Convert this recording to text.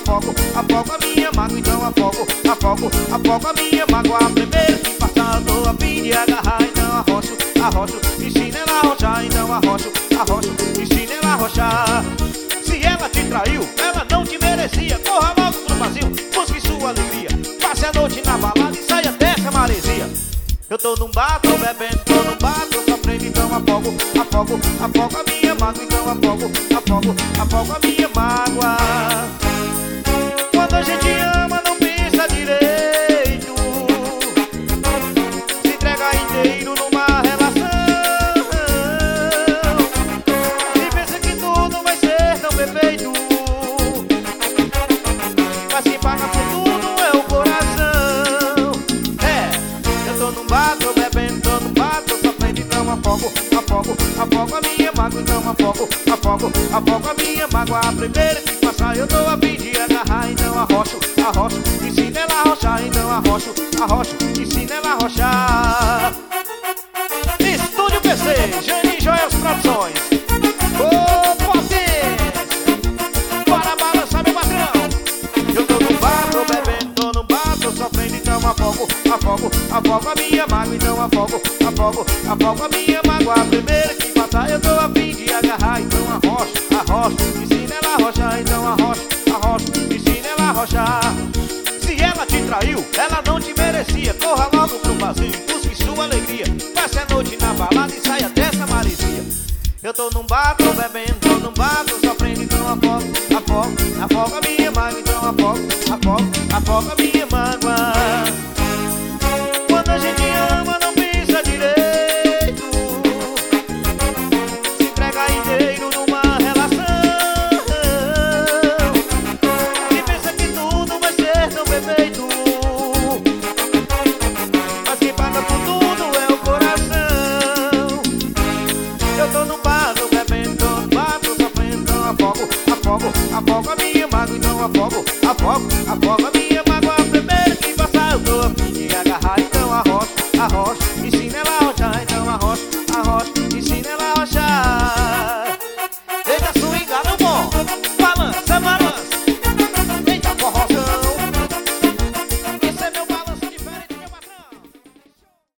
afogo a minha mágoa, então afogo a minha mágoa. Primeiro que passar eu tô a fim de agarrar, então arrocho, ensina ela a arrochar, então arrocho, ensina ela a arrochar. Se ela te traiu, ela não te merecia. Corra logo pro vazio, busque sua alegria. Passe a noite na balada e saia dessa maresia. Eu tô num bar, tô bebendo, tô num bar, tô sofrendo, então afogo a minha mágoa, então afogo a minha mágoa. Quando a gente ama não pensa direito, se entrega inteiro numa relação, e pensa que tudo vai ser tão perfeito, mas quem paga por tudo é o coração. Eu tô num bar, tô bebendo, tô num bar, tô sofrendo, então afogo a minha mágoa, então afogo a minha mágoa. A primeira que passar eu tô a fim de agarrar, então arrocho, ensina ela a arrochar, então arrocho, ensina ela a arrochar. Estúdio PC, Jani Joias Produções. Ô potência, bora balançar meu patrão. Eu tô num bar, tô bebendo, tô num bar, tô sofrendo, então afogo a minha mágoa, então afogo a minha mágoa. A primeira que passar eu tô a fim de agarrar, então arrocho, ensina ela a arrochar, então arrocho, ensina ela a arrochar. Se ela te traiu, ela não te merecia. Corra logo pro vazio, busque sua alegria. Passe a noite na balada e saia dessa maresia. Eu tô num bar, tô bebendo, tô num bar, tô sofrendo, então afogo a minha mágoa, então afogo a minha mágoa. Quando a gente ama não pensa direito, se entrega inteiro numa relação, e pensa que tudo vai ser tão perfeito, mas quem paga por tudo é o coração. Eu tô num bar, tô bebendo, tô num bar, tô sofrendo, então afogo a minha mágoa, então afogo a minha mágoa. A primeira que passar eu tô a fim de agarrar, então arrocho,